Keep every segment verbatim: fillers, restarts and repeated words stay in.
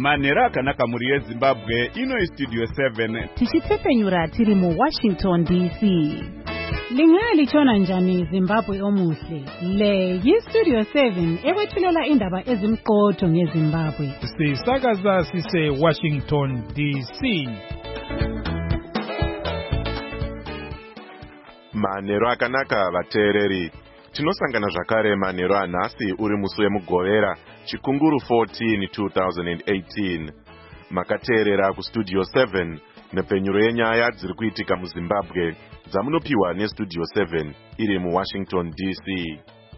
Manera akanaka muri yeZimbabwe ino Studio seven. Tichitepenyura tiri mu Washington D C. Lingali chona njani Zimbabwe omuhle. Le yi Studio seven ekwethulela indaba ezimqotho ngeZimbabwe. Sisakaza sise Washington D C. Manero akanaka vateereri. Tinosangana zvakare manero anhasi uri musi wemugovera Chikunguru fourteen two thousand eighteen. Makateerera kuStudio seven nepenyuro yenyaya dziri kuitika muZimbabwe dzamunopiwa neStudio seven iri muWashington D C.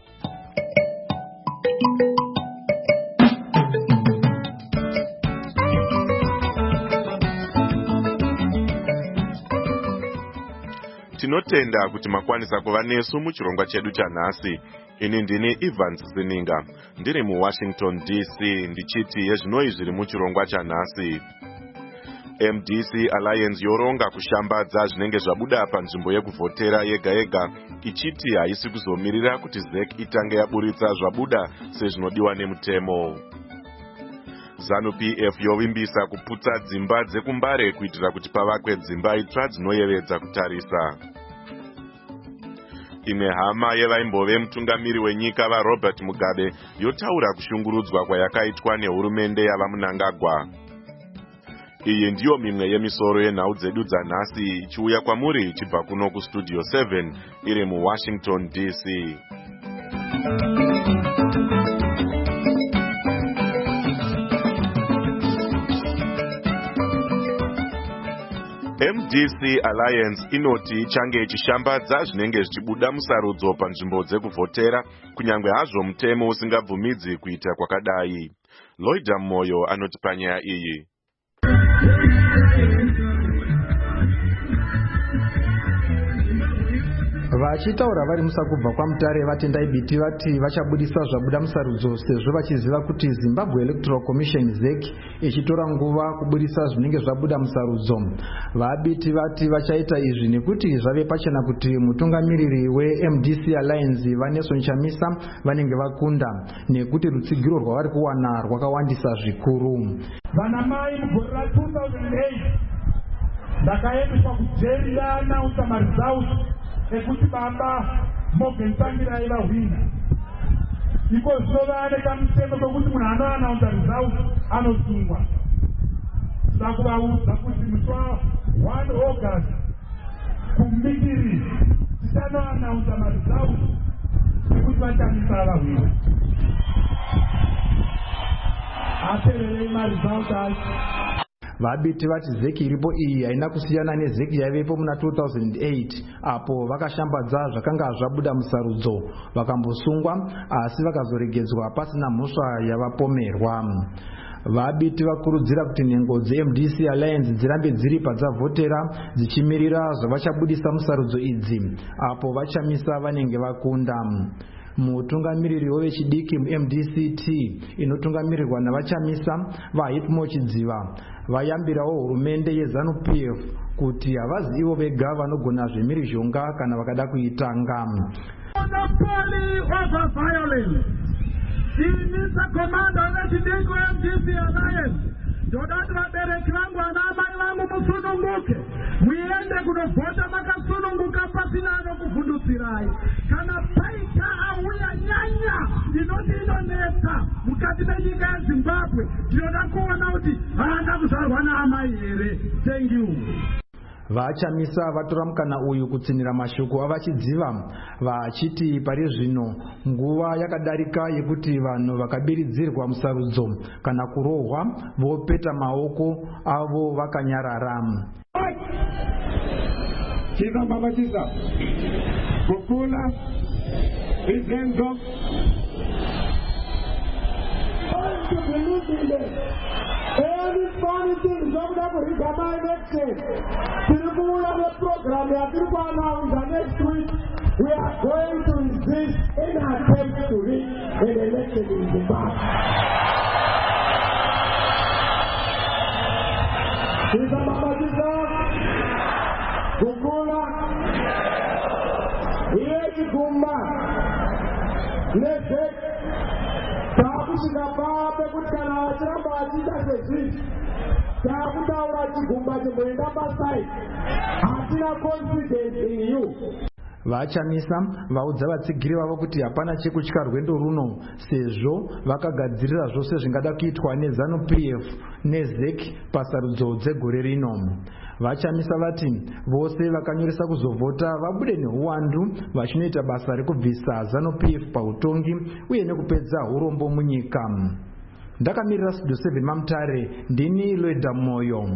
Tinotenda kuti makwanisa kuva nesu muchirongwa chedu chanhasi. Ini ndini Evans Sininga ndiri muWashington D C ndichiti yezvinoi zviri muchirongwa chanhasi. M D C Alliance yoronga kushambadza zvinenge zvabuda panzvimbo yekuvhotera yega yega ichiti haisi kuzomirira kuti Z E C itange yaburitsa zvabuda sezvinodiwa nemutemo. ZANU P F yovimbisa kuputsa dzimba dzekumbare kuitira kuti pavakwe dzimba itsva dzinoyevedza kutarisa. Imwe hama yevaimbove mutungamiri wenyika vaRobert Mugabe yotaura kushungurudzwa kwayakaitwa nehurumende yavaMnangagwa. Iyi ndiyo mimwe yemisoro yenhau dzedu dzanhasi ichiuya kwamuri ichibva kuno kuStudio seven iri muWashington D C. M D C Alliance inoti ichange ichishambadza zvinenge zvichibuda musarudzo panzvimbo dzekuvhotera kunyangwe hazvo mutemo usingabvumidzi kuita kwakadai. Loida Moyo anoti panyaya iyi. Vachitaura vari musakubva kwamutare vatendai biti vati vachabudisa zvabuda musarudzo sezvo vachiziva kuti Zimbabwe Electoral Commission Z E C ichitora nguva kubudisa zvinenge zvabuda musarudzo. Vabiti vati vachaita izvi nekuti zvave pachena kuti mutungamiriri weM D C Alliance Vanelson Chamisa vanenge vakunda nekuti rutsigiro rwavari kuwana rwakawandisa zvikuru. Vanamai mugore ra two thousand eight ndakaendeswa kujeri yaanausa marizauti ekuti baba Morgan Tsvangirai vahwina. Iko zvova nekamutemo kokuti munhu anoanaunza result anosungwa. Ndakuvaudza kuti musi one August kumikiri tichanoanaunza maresult ekuti vachamisa vahwina. Apererei maresult acho. Vabiti vati Z E C iripo iyi haina kusiyana ne Z E C yaivepo muna two thousand eight apo vakashambadza zvakanga zvabuda musarudzo vakambosungwa asi vakazoregedzwa pasina mhosva yavapomerwa. Vabiti vakurudzira kuti nhengo dzeM D C Alliance dzirambe dziri padzavhotera dzichimirira zvavachabudisa musarudzo idzi apo vachamisa vanenge vakunda. Mutungamiriri wevechidiki muM D C T inotungamirirwa navachamisa vaHipmo Chidziva vayambirawo hurumende yeZANU P F kuti havazi ivo vega vanogona zvemhirizhonga kana vakada kuitanga. Monopoly over violence. Mister Commander wechidiki weM D C Alliance ndodati vabereki vangu vanamai vangu musununguke muende kunovhota makasununguka pasina anokuvhundutsirai. Kana paita auya nyanya inoti inonetsa mukati menyika yeZimbabwe ndinoda kuona kuti haana kuzvarwa naamai here. Thank you. Vachamisa vatora mukana uyu kutsinira mashoko avachidziva vachiti pari zvino nguva yakadarika yekuti vanhu vakabiridzirwa musarudzo kana kurohwa vopeta maoko avo vakanyarara. Chika baba chisa kukula izenzo to believe in them. Every funny thing don't have to read my next day. The program we are going to announce next week. We are going to resist any attempt to rig an election in Zimbabwe. Sisa Mama Sisa Kukula Iye Kumba Let's takusvika pape kuti kana achiramba achiita sezvizvi takutaura chigumba chimboenda paside. Hatina confidence in you. Vachamisa vaudza vatsigiri vavo kuti hapana chekutya rwendo runo sezvo vakagadzirira zvose zvingada kuitwa neZANU P F neZEC pasarudzo dzegore rino. Vachamisa vati vose vakanyoresa kuzovhota vabude neuwandu vachinoita basa rekubvisa ZANU P F pautongi uye nekupedza urombo munyika. Ndakamirira Studio seven Mamutare, ndini Loida Moyo.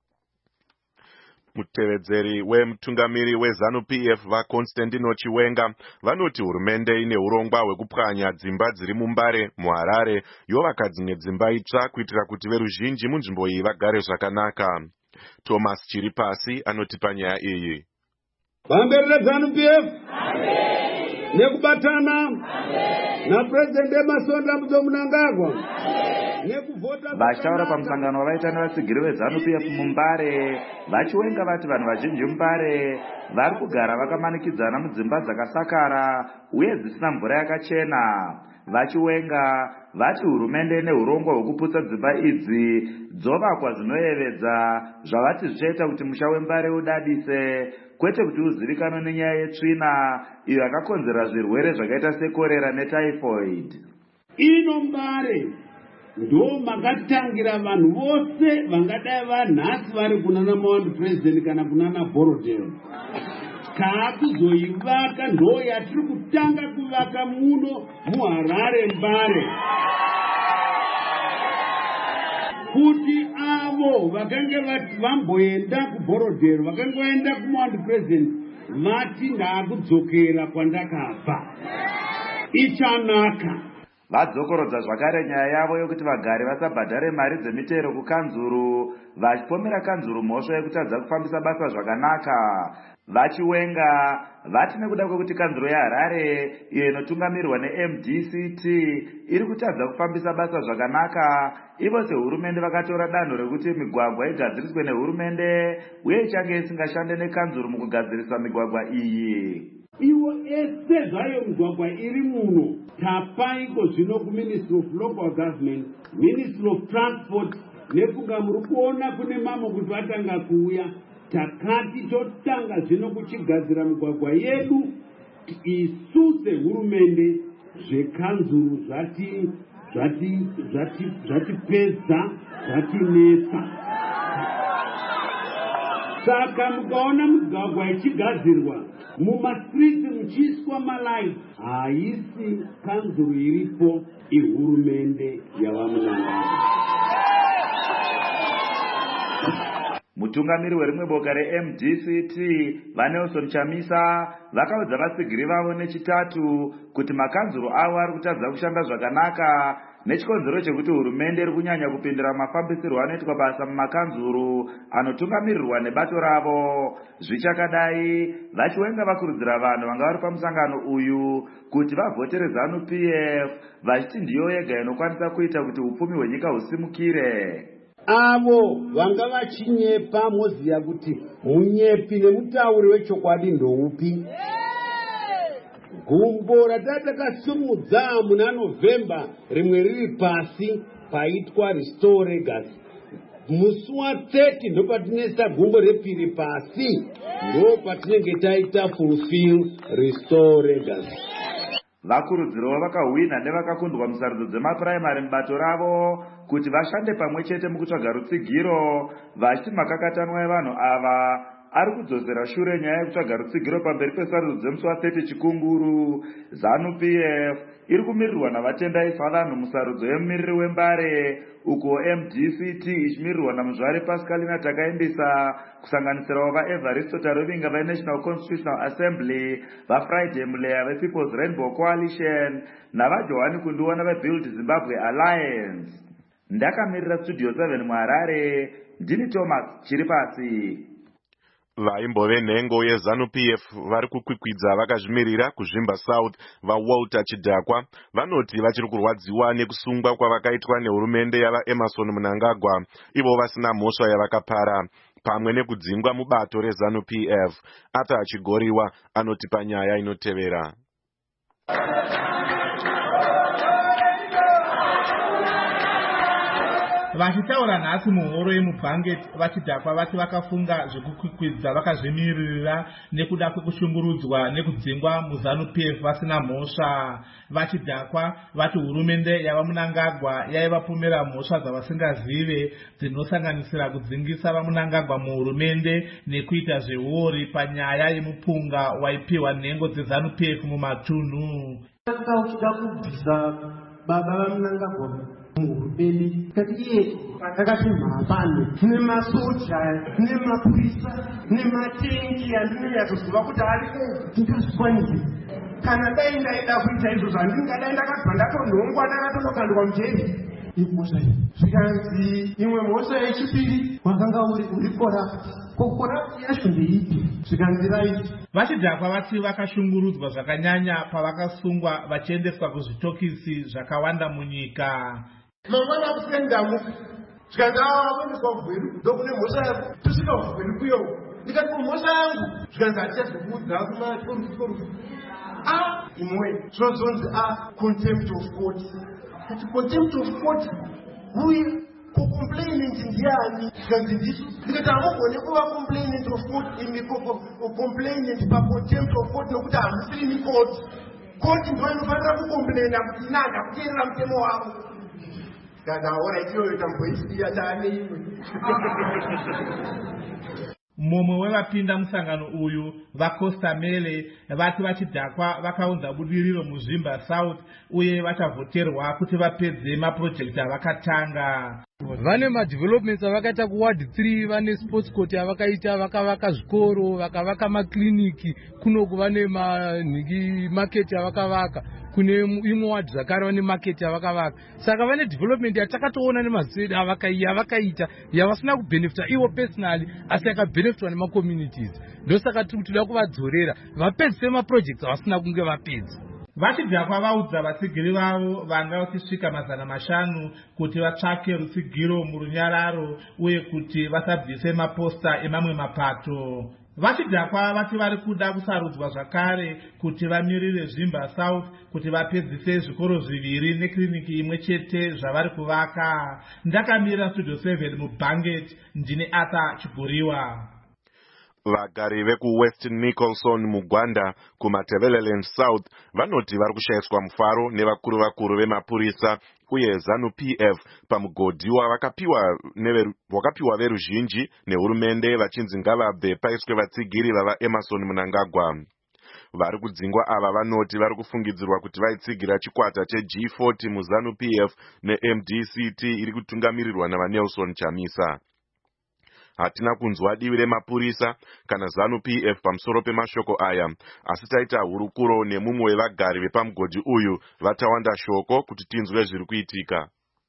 Mutevedzeri wemutungamiri weZANU P F vaConstantino Chiwenga vanoti hurumende ine urongwa hwekupwanya dzimba dziri muMbare, muHarare yovaka dzimwe dzimba itsva kuitira kuti veruzhinji munzvimbo iyi vagare zvakanaka. Thomas Chiripasi anoti panyaya iyi. Vamberera ZANU P F nekubatana naPresident Emerson Mnangagwa vachitaura pamusangano wavaita nevatsigiri veZANU P F muMbare, vachiwenga vati vanhu vazhinji muMbare vari kugara vakamanikidzana mudzimba dzakasakara uye dzisina mvura yakachena. Vachiwenga vati hurumende ine urongwa hwekuputsa dzimba idzi dzovakwa zvinoyevedza zvavati zvichaita kuti musha weMbare udadise, kwete kuti uzivikanwe nenyaya yetsvina iyo yakakonzera zvirwere zvakaita sekorera netyphoid. Ino Mbare ndo makatangira vanhu vose vangadai vanhasi vari kunana Mawandi President kana kunana Borodel. Taakuzoivaka ndo yatiri kutanga kuvaka muno muHarare Mbare. Kuti avo vakange vamboenda kuBorodel, vakange vaenda kuMawandi President, vati ndaakudzokera kwandakabva. Ichanaka. Vadzokorodza zvakare nyaya yavo yokuti vagari vasabhadhare mari dzemitero kukanzuru, vachipomera kanzuru mhosva yekutadza kufambisa basa zvakanaka. Vachiwenga vati nekuda kwekuti kanzuru yeHarare iyo inotungamirwa neM D C T iri kutadza kufambisa basa zvakanaka, ivo sehurumende vakatora danho rekuti migwagwa igadziriswe nehurumende uye ichange isingashande nekanzuru mukugadzirisa migwagwa iyi. Iwo ese zvayo migwagwa iri muno tapaiko zvino kuMinistry of Local Government, Ministry of Transport, nekunga muri kuona kune mamwe kuti vatanga kuuya. Takati totanga zvino kuchigadzira migwagwa yedu isu sehurumende, zvekanzuru zvati zvati zvati zvatipedza zvatinetsa. Saka mukaona migwagwa ichigadzirwa mumastreet muchiiswa malaiti, haisi kanzuru iripo, ihurumende yavaMnangagwa. Mutungamiri werimwe boka reM D C T vaNelson Chamisa vakaudza vatsigiri vavo nechitatu kuti makanzuru avo ari kutadza kushanda zvakanaka nechikonzero chekuti hurumende iri kunyanya kupindira mafambisirwo anoitwa basa mumakanzuru anotungamirirwa nebato ravo. Zvichakadai, vachiwenga vakurudzira vanhu vanga vari pamusangano uyu kuti vavhotere ZANU P F vachiti ndiyo yega inokwanisa kuita kuti upfumi hwenyika husimukire. Avo vanga vachinyepa moziya kuti munyepi nemutauri wechokwadi ndoupi. Gumbo ratakasumudza muna November rimwe riri pasi paitwa Restore Legacy. Musi wa thirty ndo patinesa gumbo repiri pasi, ndo patinenge taita Fulfill Restore Legacy. Vakurudziro vakahwina nevakakundwa musarudzo dzemapuraimari mubato ravo kuti vashande pamwe chete mukutsvaga rutsigiro, vachiti makakatanwa evanhu ava ari kudzosera shure nyaya yekutsvaga rutsigiro pamberi pesarudzo dzemusi wa thirty Chikunguru. ZANU P F iri kumirirwa navatendai Father musarudzo yemumiriri weMbare, uko M D C T ichimirirwa namuzvari Pascalina Takaimbisa, kusanganisirawo vaEvaristo Tarovinga veNational Constitutional Assembly, vaFriday Muleya vePeople's Rainbow Coalition navaJohani Kunduwana veBuild Zimbabwe Alliance. Ndakamirira Studio seven muHarare, ndini Thomas Chiripasi. Vaimbove nhengo yeZANU P F vari kukwikwidza vakazvimirira kuzvimba South vaWalter Chidhakwa vanoti vachiri kurwadziwa nekusungwa kwavakaitwa nehurumende yavaEmerson Mnangagwa, ivo vasina mhosva yavakapara, pamwe nekudzingwa mubato reZANU P F. Ata achigoriwa anoti panyaya inotevera. Vachitaura nhasi muhoro yemubhangeti vachidhakwa vati vakafunga zvekukwikwidza vakazvimirira nekuda kwekushungurudzwa nekudzingwa muZANU P F vasina mhosva. Vachidhakwa vati hurumende yava Mnangagwa yaivapomera mhosva dzavasingazive dzinosanganisira kudzingisa vaMnangagwa muhurumende nekuita zveuori panyaya yemupunga waipiwa nhengo dzeZANU P F mumatunhu. Baba vaMnangagwa muhurumende kati iye akakati mhapano nemasoja nemapurisa nematengi andinoyazoziva kuti ari ndingazvikwanise kana dai ndaida kuita izvo zvandingadai ndakabva ndatonhongwa ndakatonokandwa mujeri imhosva iyi zvikanzi imwe mhosva yechipiri wakanga uri uri corrupt kokorapti yacho ndeipi zvikanzi raiti. Vachidhakwa vati vakashungurudzwa zvakanyanya pavakasungwa vachiendeswa kuzvitokisi zvakawanda munyika. Mangwana akusendamu zvikanzi avaendeswa kugweru ndokune mhosva yako tusvika kugweru kuyo ndikati mhosva yangu zvikanzi hatichazokuudza kumaorufu a imwe zvinozonzi a contempt of court. Ati contempt of court uye complainant ndiani zvikanzi ndicho ndikati hamugone kuva complainant of court imi complainant pa contempt of court nokuti hamusiri ni court. Court ndo inofanira kucomplaina kuti ina ndakuteerera mutemo wavo. Kana ora ikiyo itamboisiya tane imwe. Mumwe wevapinda musangano uyu vaCosta Mele vati vachidhakwa vakaunza budiriro muZimba South uye vachavhoterwa kuti vapedze mapurojekiti avakatanga. Vane madevelopments avakaita kuward three, vane sports court avakaita, vakavaka zvikoro, vakavaka makliniki, kuno kuvane manhiki market avakavaka, kune imwe ward zvakare vane market avakavaka. Saka vane development yatakatoona nemaziso avakaita avakaita yavasina kubenefita ivo personally asi yakabenefitwa nemacommunities. Ndosaka tiri kutoda kuvadzorera vapedzise maprojects avasina kunge vapedza. Vachidhakwa vaudza vatsigiri vavo vanga vachisvika mazana mashanu kuti vatsvake rutsigiro murunyararo uye kuti vasabvise maposta emamwe mapato. Vachidhakwa vati vari kuda kusarudzwa zvakare kuti vamirire Zvimba South kuti vapedzise zvikoro zviviri nekliniki imwe chete zvavari kuvaka. Ndakamira Studio seven muBhangeti, ndine Arthur Chiguriwa. Vagari vekuWest Nicholson mugwanda kumaTeveleland South vanoti vari kushayiswa mufaro nevakuru vakuru vemapurisa uye ZANU P F pamugodhi wakapiwa wakapiwa veruzhinji nehurumende vachinzi ngavabve paiswe vatsigiri vava Emmerson Mnangagwa. Vari kudzingwa ava vanoti vari kufungidzirwa kuti vaitsigira chikwata cheG forty muZANU P F neM D C T iri kutungamirirwa navaNelson Chamisa. Hatina kunzwa divi remapurisa kana ZANU P F pamusoro pemashoko aya, asi taita hurukuro nemumwe wevagari vepamugodhi uyu vatawanda shoko kuti tinzwe zviri kuitika.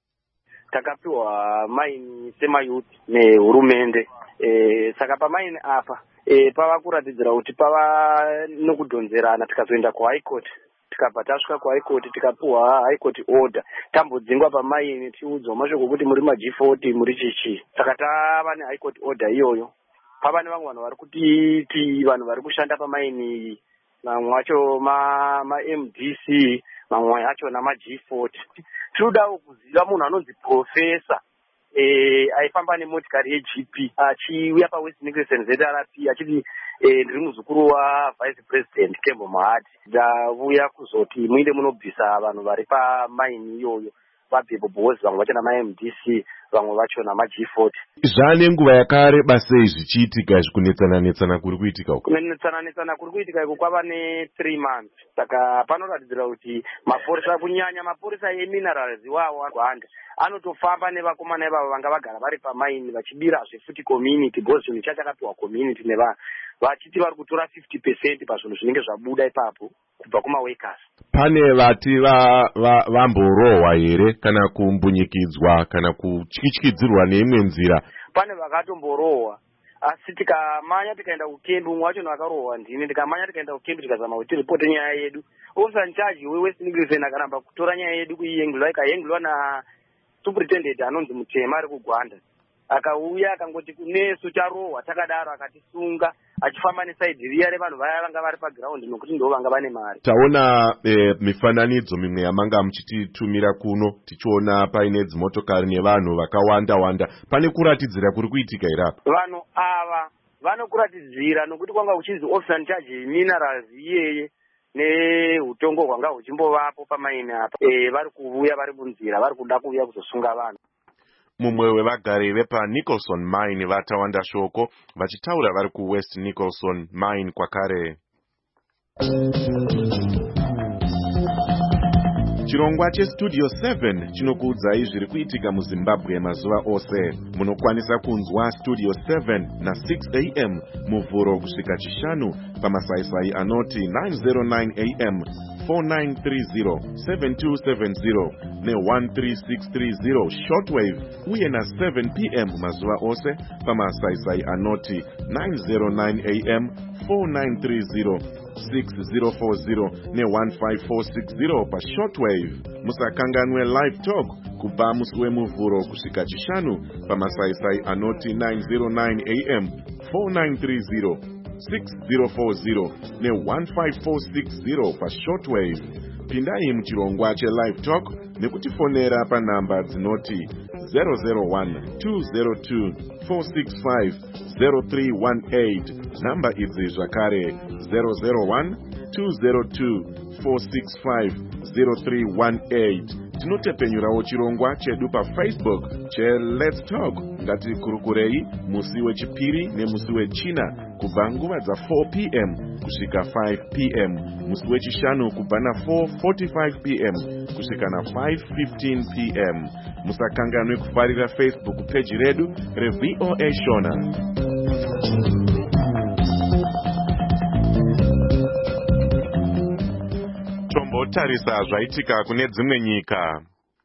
Takapiwa maini semayuth nehurumende e, saka pamaini apa e, pava kuratidzira kuti pava nokudhonzerana tikazoenda kuHigh Court. Tikabva tasvika kuHigh Court tikapiwa High Court order tambodzingwa pamaini tiudzwa mashoko kuti muri maG forty muri chichi. Saka tava neHigh Court order iyoyo. Pava nevamwe vanhu vari kutiti vanhu vari kushanda pamaini mamwe wacho ma, ma M D C mamwe acho namaG forty. Tinodawo kuziva munhu anonzi professor eh aifamba nemotikari yeG P achiuya paWest Nicholson Z R P achiti eh ndiri muzukuru waVice President Kembo Mahadi. Ndauya kuzoti muinde munobvisa vanhu vari pamaini iyoyo vabve bobozi vamwe vacho namaM D C vamwe vacho namaG forty. Zvane nguva yakareba sei zvichiitika zvikunetsana netsana kuri kuitika uko? Kunetsana netsana kuri kuitika uko kwava ne three months. Saka panoratidzira kuti mapurisa kunyanya mapurisa eminerals iwawo agwanda anotofamba nevakomana ivavo vanga vagara vari pamaini vachibira zvefuti community bozini chachakapiwa community nevanhu vachiti vari kutora fifty percent pazvinhu zvinenge zvabuda ipapo kubva kumaworkers. Pane vati vamborohwa va here kana kumbunyikidzwa kana kutyityidzirwa neimwe nzira? Pane vakatomborohwa asi tikamanya tikaenda kukembi umwe wacho vakorohwa ndini tikamanya tikaenda kukembi tikazama kuti ripote nyaya yedu officer charge weWest Nicholson akaramba kutora nyaya yedu kuiyenglwa ikayenglwa na superintendent anonzi Mutema ari kugwanda akauya akangoti kunesu charohwa takadaro akatisunga achifamba nesaidhi riya revanhu vaya vanga vari pagiraundi nokuti ndo vanga vane mari. Taona eh, mifananidzo mimwe yamanga muchititumira kuno tichiona paine dzimotokari nevanhu vakawanda wanda. Pane kuratidzira kuri kuitika irapa? Vanhu ava vanokuratidzira nokuti kwanga uchinzi officer in charge minerals iyeye neutongo hwanga huchimbovapo pamaini apa. E, vari kuuya vari munzira vari kuda kuuya kuzosunga vanhu. Mumwe wevagari vepa Nicholson Mine vatawanda shoko vachitaura vari kuWest Nicholson Mine kwakare. Chirongwa cheStudio seven chinokuudzai zviri kuitika muZimbabwe mazuva ose. Munokwanisa kunzwa Studio seven na six a m muvhuro kusvika chishanu pamasaisai anoti nine oh nine a m, four nine three zero, seven two seven zero ne one three six three zero shortwave uye na seven p m mazuva ose pamasaisai anoti nine oh nine a m, four nine three zero, six zero four zero ne one five four six zero pa shortwave. Musakanganwe live talk kubva musi wemuvhuro kusvika chishanu pamasaisai anoti nine oh nine a m, four nine three zero, six zero four zero ne one five four six zero pa shortwave. Pindai muchirongwa che live talk nekutifonera pa namba dzinoti zero zero one, two zero two, four six five, zero three one eight. Namba idzi zvakare zero zero one, two zero two, four six five, zero three one eight. Tinotepenyurawo chirongwa chedu pa Facebook che Let's Talk. Ngatikurukurei musi wechipiri nemusi wechina kubva nguva dza four p m kusvika five p m, musi wechishanu kubva na four forty-five p m kusvika na five fifteen p m. Musakanganwe kufarira Facebook page redu reV O A Shona. Tombotarisa zvaitika kune dzimwe nyika.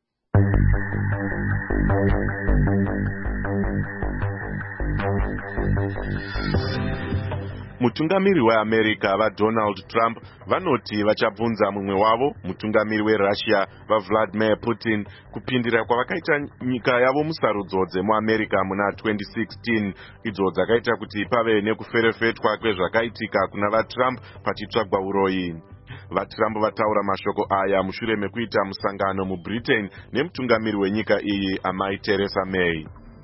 Mutungamiri weAmerica vaDonald Trump vanoti vachabvunza mumwe wavo mutungamiri weRussia vaVladimir Putin kupindira kwavakaita nyika yavo musarudzo dzemuAmerica muna twenty sixteen, idzo dzakaita kuti pave nekuferefetwa kwezvakaitika kuna vaTrump pachitsvagwa uroyi. VaTrump vataura mashoko aya mushure mekuita musangano muBritain nemutungamiri wenyika iyi amai Theresa May.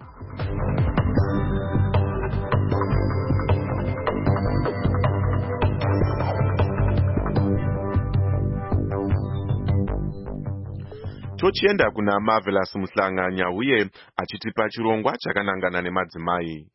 Tochienda kuna Marvelous Muhlanganya uye achitipa chirongwa chakanangana nemadzimai.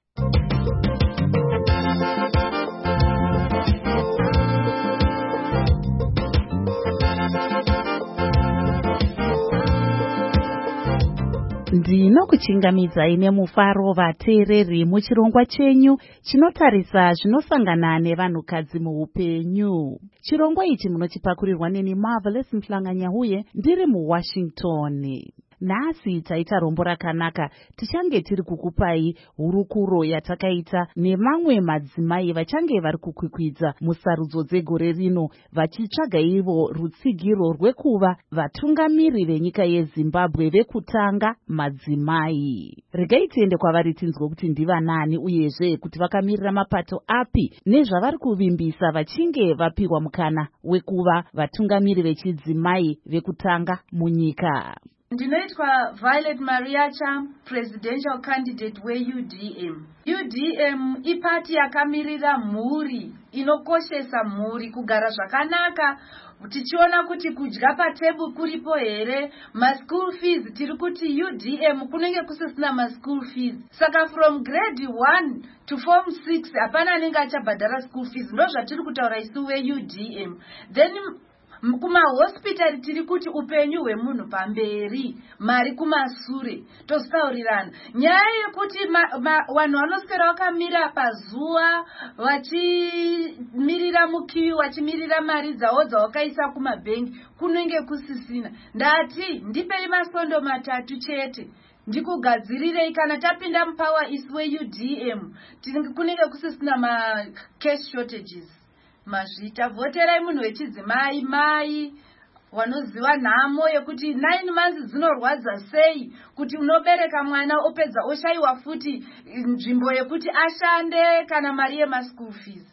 Ndinokuchingamidzai nemufaro vateereri muchirongwa chenyu chinotarisa zvinosangana nevanhukadzi muupenyu. Chirongwa ichi munochipakurirwa neni Marvelous Muhlanganya uye ndiri muWashington. Nhasi taita rombo rakanaka, tichange tiri kukupai hurukuro yatakaita nemamwe madzimai vachange vari kukwikwidza musarudzo dzegore rino vachitsvaga ivo rutsigiro rwekuva vatungamiri venyika yeZimbabwe vekutanga madzimai. Regai tiende kwavari tinzwe kuti ndivanani uyezve kuti vakamirira mapato api nezvavari kuvimbisa vachinge vapiwa mukana wekuva vatungamiri vechidzimai vekutanga munyika. Ndinoitwa Violet Mariacha, presidential candidate we-U D M. U D M ipati yakamirira mhuri, inokoshesa mhuri, kugara zvakanaka, tichiona kuti kudya patable kuripo here, ma school fees tiri kuti U D M kunenge kusisina ma school fees. Saka from grade one to form six hapana anenge achabhadhara school fees. Ndo zvatiri kutaura isu we-U D M. Then kuma hospital tiri kuti upenyu hwemunhu pamberi, mari kumasure, tosaurirana. Nyaya yekuti vanhu vanoswera vakamira pazuva vachimirira mukiwi, vachimirira mari dzavo dzavakaisa kumabhengi kunenge kusisina. Ndati ndipei masondo matatu chete ndikugadzirirei kana tapinda mupower isu we-U D M kunenge kusisina ma cash shortages. Mazvita voterai munhu wechidzimai mai wanoziva nhamo yekuti nine months dzinorwadza sei, kuti unobereka mwana opedza oshayiwa futi nzvimbo yekuti ashande kana mari yemaschool fees.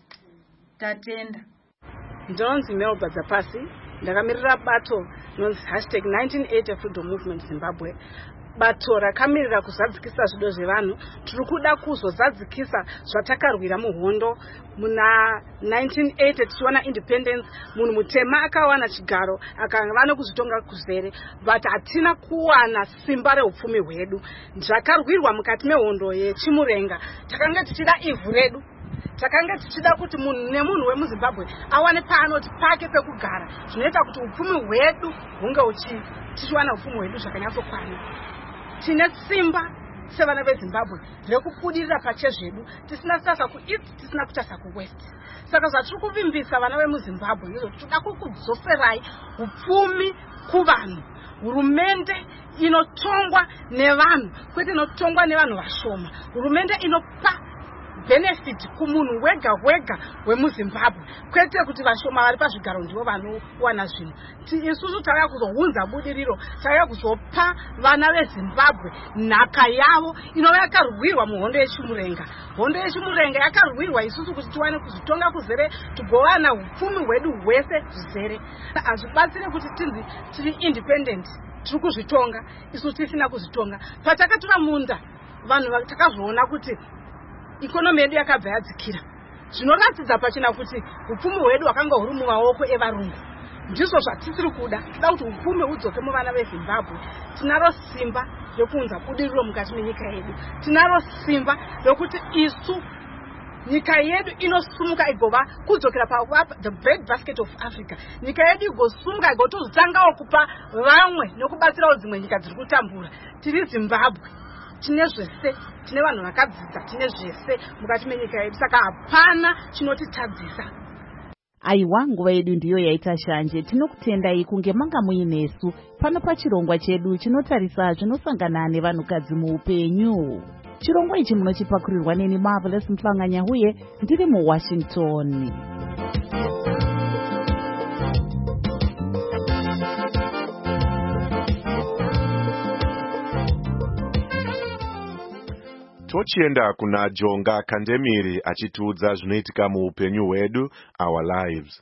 Tatenda. Ndinonzi Melba Dzapasi, ndakamirira bato nonzi hashtag nineteen eighty Freedom Movement Zimbabwe. Bato rakamirira kuzadzikisa zvido zvevanhu. Tiri kuda kuzozadzikisa zvatakarwira muhondo muna nineteen eighty tichiwana independence. Munhu mutema akawana chigaro akava nokuzvitonga kuzere, but hatina kuwana simba reupfumi hwedu. Zvakarwirwa mukati mehondo yechimurenga, takanga tichida ivhu redu. Takanga tichida kuti munhu nemunhu wemuZimbabwe awane paanoti pake pekugara, zvinoita kuti upfumi hwedu hunge uchi tichiwana upfumi hwedu zvakanyatsokwana. Tine simba sevana veZimbabwe rekubudirira pachezvedu, tisina sasa kueast, tisina kutasa kuwest. Saka zvatiri kuvimbisa vana vemuZimbabwe ndizvo tinoda kukudzoserai upfumi kuvanhu. Hurumende inotongwa nevanhu, kwete inotongwa nevanhu vashoma. Hurumende inopa benefit kumunhu wega wega wemuZimbabwe, kwete kuti vashoma vari pazvigaro ndivo vanowana zvinhu. Isusu tauya kuzounza budiriro, tauya kuzopa vana veZimbabwe nhaka yavo inova yakarwirwa muhondo yechimurenga. Hondo yechimurenga yakarwirwa isusu kuti tiwane kuzvitonga kuzere, tigowana upfumi hwedu hwese zvizere. Hazvibatsire kuti tinzi tiri independent, tiri kuzvitonga isusu tisina kuzvitonga. Patakatora munda, vanhu takazoona kuti ikonomi yedu yakabva yadzikira. Zvinoratidza pachena kuti upfumi hwedu hwakanga huri mumaoko evarungu. Ndizvo zvatisiri kuda. Toda kuti upfumi hudzoke muvana veZimbabwe. Tinaro simba rekuunza budiriro mukati menyika yedu. Tinaro simba rekuti isu nyika yedu inosumuka igova kudzokera pa the bread basket of Africa. Nyika yedu igosumuka igotozotsangawo kupa vamwe nokubatsirawo dzimwe nyika dziri kutambura. Tiri Zimbabwe. Tine zvese, tine vanhu vakadzidza, tine zvese mukati menyika yedu, saka hapana chinotitadzisa. Aiwa, nguva yedu ndiyo yaita shanje. Tinokutendai kunge manga muinesu pano pachirongwa chedu chinotarisa zvinosangana nevanhukadzi muupenyu. Chirongwa ichi munochipakurirwa neni Marvelous Mhlanganya huye ndiri muWashington. Tochienda kuna Jonga Kandemiri achitiudza zvinoitika muupenyu hwedu, our lives.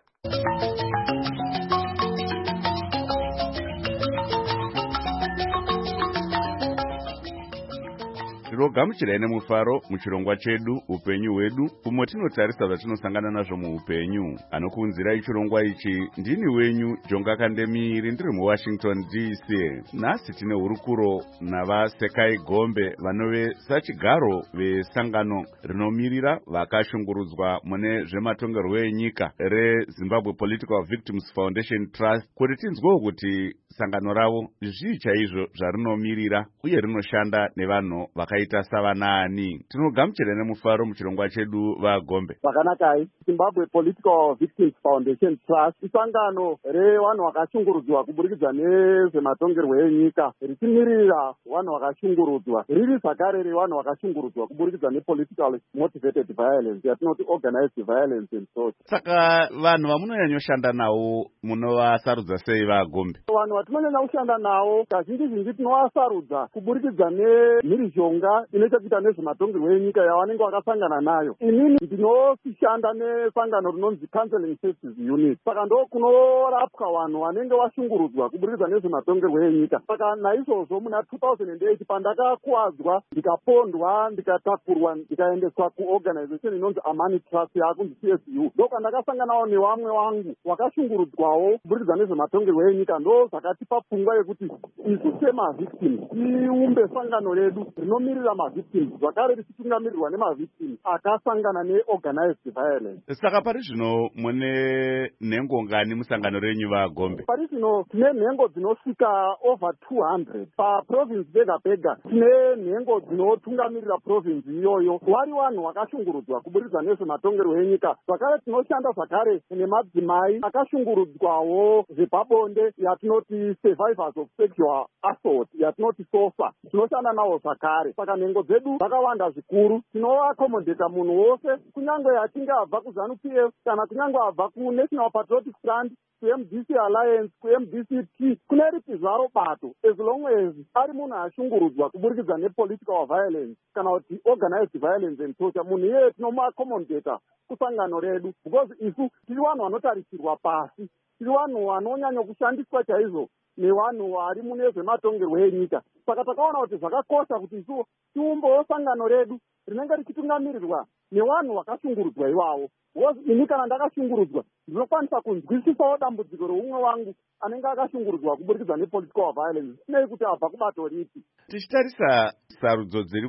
Tinogamuchirai nemufaro muchirongwa chedu upenyu hwedu, umo tinotarisa zvatinosangana nazvo muupenyu. Anokuunzirai chirongwa ichi ndini wenyu Jonga Kandemiri, ndiri muWashington D C. Nhasi tine hurukuro navaSekai Gombe vanove sachigaro vesangano rinomirira vakashungurudzwa mune zvematongerwo enyika reZimbabwe Political Victims Foundation Trust, kuti tinzwewo kuti sangano ravo zvii chaizvo zvarinomiririra uye rinoshanda nevanhu vakaita savanani. Tinogamuchira nemufaro muchirongwa chedu vaGombe. Vakanakai, Zimbabwe Political Victims Foundation Trust isangano revanhu vakashungurudzwa kuburikidza nezvematongerwo enyika, richimirira vanhu vakashungurudzwa, riri zvakare revanhu vakashungurudzwa kuburikidza nepolitically motivated violence, yatinoti organized violence and so. Saka vanhu vamunonyanyoshanda navo munovasarudza sei vaGombe? Vanhu vatinonyanya kushanda navo kazhinji zhinji tinovasarudza kuburikidza nemhirizhonga inochokuita nezvematongerwo enyika yavanenge vakasangana nayo. Inini ndinoshanda nesangano rinonzi Counseling Services Unit, saka ndo kunorapwa vanhu vanenge vashungurudzwa kuburikidza nezvematongerwo enyika. Saka naizvozvo muna two thousand eight pandakakuwadzwa ndikapondwa ndikatakurwa ndikaendeswa kuorganization inonzi Amani Trust yakunzi C S U, ndo kwandakasanganawo nevamwe vangu vakashungurudzwawo kuburikidza nezvematongerwo enyika. Ndo zvakatipa pfungwa yekuti isu semavictims tiumbe sangano redu rinomirira mavictims, zvakare richitungamirirwa nemavictims akasangana neorganized violence. Saka pari zvino mune nhengo ngani musangano renyu vaGombe? Pari zvino tine nhengo dzinosvika over two hundred paprovince pega pega. Tine nhengo dzinotungamirira province iyoyo, wari vanhu vakashungurudzwa kuburikidza nezvematongerwo enyika. Zvakare tinoshanda zvakare nemadzimai akashungurudzwawo zvepabonde, yatinoti survivors of sexual assault, yatinoti SOFA, tinoshanda navo zvakare. Saka saka nhengo dzedu dzakawanda zvikuru. Tinoakomodheta munhu wose kunyange achinge abva kuzanu P F kana kunyange abva kuNational Patriotic Front, ku-M D C Alliance, ku-M D C T, kune ripi zvaro bato, as long as ari munhu ashungurudzwa kuburikidza nepolitical violence kana kuti organized violence and torture, munhu iyeye tinomuakomodheta kusangano redu, because isu tiri vanhu vanotarisirwa pasi, tiri vanhu vanonyanya kushandiswa chaizvo nevanhu vari mune zvematongerwo enyika. Saka takaona kuti zvakakosha kuti isu tiumbewo sangano redu rinenge richitungamirirwa nevanhu vakashungurudzwa ivavo. Ini kana ndakashungurudzwa ndinokwanisa kunzwisisawo dambudziko reumwe wangu anenge akashungurudzwa kuburikidza nepolitical violence, sinei kuti abva kubato ripi. Tichitarisa sarudzo dziri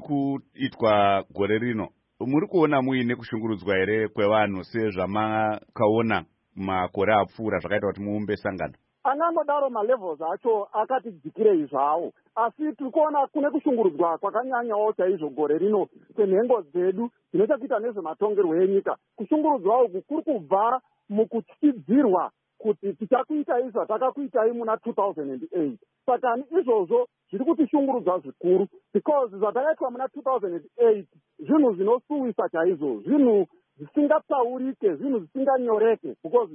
kuitwa gore rino, muri kuona muine kushungurudzwa here kwevanhu sezvamakaona makore apfuura zvakaita kuti muumbe sangano? Angangodaro malevels acho akati dzikirei zvawo, asi tiri kuona kune kushungurudzwa kwakanyanyawo chaizvo gore rino kwenhengo dzedu dzinochokuita nezvematongerwo enyika. Kushungurudzwa uku kuri kubva mukutyidzirwa kuti tichakuitai zvatakakuitai muna two thousand eight. Saka izvozvo zviri kutishungurudza zvikuru, because zvatakaitwa muna two thousand eight zvinhu zvinosuwisa chaizvo, zvinhu zvisingatsaurike, zvinhu zvisinganyoreke, because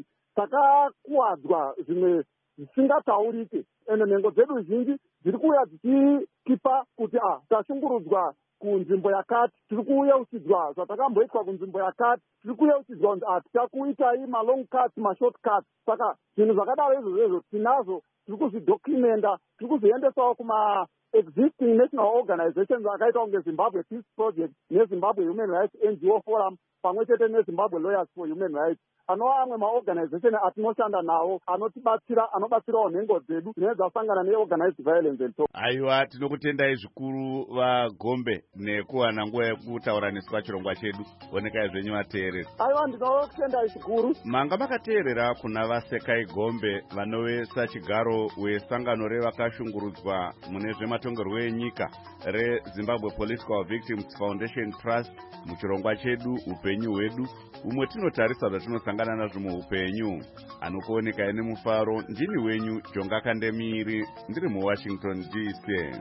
takakuwadzwa zvimwe zvisingataurike. Ende nhengo dzedu zhinji dziri kuuya dzichitipa kuti ah tashungurudzwa kunzvimbo yakati, tiri kuyeuchidzwa zvatakamboitwa kunzvimbo yakati, tiri kuyeuchidzwa kuti ah tichakuitai malong cuts mashort cuts. Saka zvinhu zvakadaro izvozvo izvo tinazvo, tiri kuzvidocumenta, tiri kuzoendesawo kuma existing national organizations akaita kunge Zimbabwe Peace Project neZimbabwe Human Rights N G O Forum pamwe chete neZimbabwe Lawyers for Human Rights, anova amwe maorganization atinoshanda nawo anotibatsira, anobatsirawo nhengo dzedu dzinenge dzasangana neorganized violence and talk. Aiwa, tinokutendai zvikuru vaGombe nekuwana nguva yekutauraniswa chirongwa chedu. Onekai zvenyu vateereri. Aiwa, ndinokutendai zvikuru. Manga makateerera kuna vaSekai Gombe vanovesa chigaro wesangano revakashungurudzwa mune zvematongerwo enyika reZimbabwe Political Victims Foundation Trust muchirongwa chedu upenyu hwedu, umwe tinotarisa zvatinosangana nazvo muupenyu. Anokuoneka ine mufaro ndini wenyu Jonga Kandemiri, ndiri muWashington D C.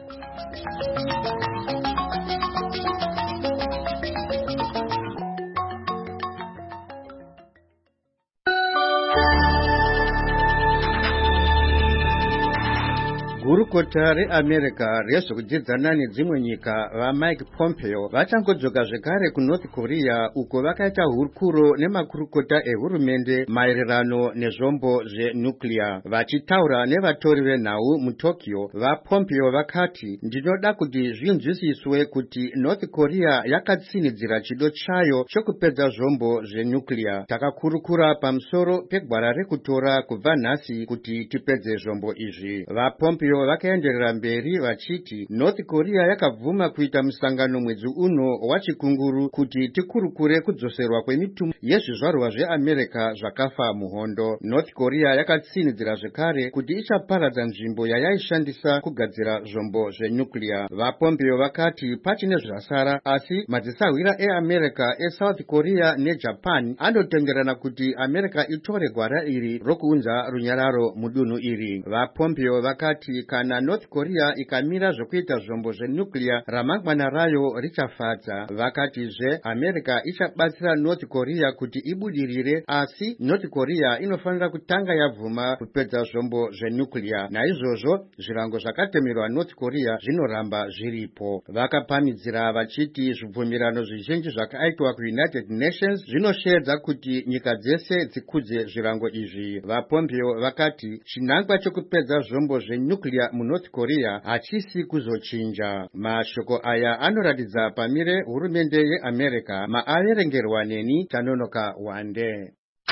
Gurukota reAmerica rezvokudzidzana nedzimwe nyika vaMike Pompeo vachangodzoka zvekare kuNorth Korea uko vakaita hurukuro nemakurukota ehurumende maererano nezvombo zvenuclear. Vachitaura nevatori venhau muTokyo, vaPompeo vakati, ndinoda kuti zvinzwisiswe kuti North Korea yakatsinidzira chido chayo chokupedza zvombo zvenuclear. Takakurukura pamusoro pegwara rekutora kubva nhasi kuti tipedze zvombo izvi. VaPompeo vakaenderera mberi vachiti North Korea yakabvuma kuita musangano mwedzi uno wachikunguru kuti tikurukure kudzoserwa kwemitumbi yezvizvarwa zveAmerica zvakafa muhondo. North Korea yakatsinidzira zvekare kuti ichaparadza nzvimbo yayaishandisa kugadzira zvombo zvenuclear. VaPompeo vakati pachine zvasara, asi madzisahwira eAmerica eSouth Korea neJapan anotenderana kuti America itore gwara iri rokuunza runyararo mudunhu iri. VaPompeo vakati kana North Korea ikamira zvokuita zvombo zvenuclear ramangwana rayo richafadza. Vakatizve America ichabatsira North Korea kuti ibudirire, asi North Korea inofanira kutanga yabvuma kupedza zvombo zvenuclear. Naizvozvo zvirango zvakatemerwa North Korea zvinoramba zviripo. Vakapamidzira vachiti zvibvumirano zvizhinji zvakaitwa kuUnited Nations zvinoshedza kuti nyika dzese dzikudze zvirango izvi. VaPompeo vakati chinangwa chokupedza zvombo zvenuclear muNorth Korea hachisi kuzochinja. Mashoko aya anoratidza pamire hurumende yeAmerica. Maaverengerwa neni Tanonoka Wande.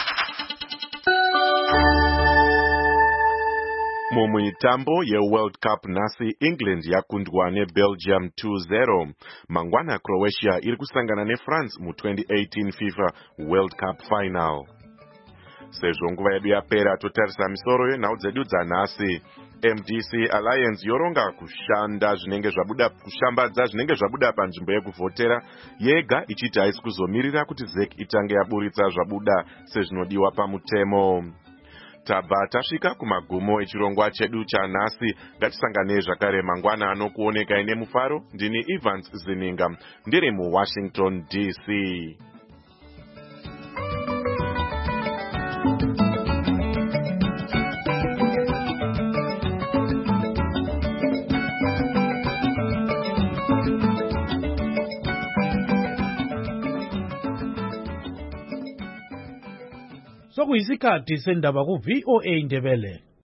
Mumuitambo yeWorld Cup nhasi England yakundwa neBelgium two zero. Mangwana Croatia iri kusangana neFrance mu twenty eighteen FIFA World Cup final. Sezvo nguva yedu yapera totarisa misoro yenhau dzedu dzanhasi. M D C Alliance yoronga kushanda zvinenge zvabuda kushambadza zvinenge zvabuda panzvimbo yekuvhotera yega ichiti haisi kuzomirira kuti Z E C itange yaburitsa zvabuda sezvinodiwa pamutemo. tabva tasvika kumagumo echirongwa chedu chanhasi. Ngatisanganei zvakare mangwana anokuonekai nemufaro. Ndini Evans Zininga ndiri muWashington D C. Sokuyisikhathi sendaba ku V O A Indebele.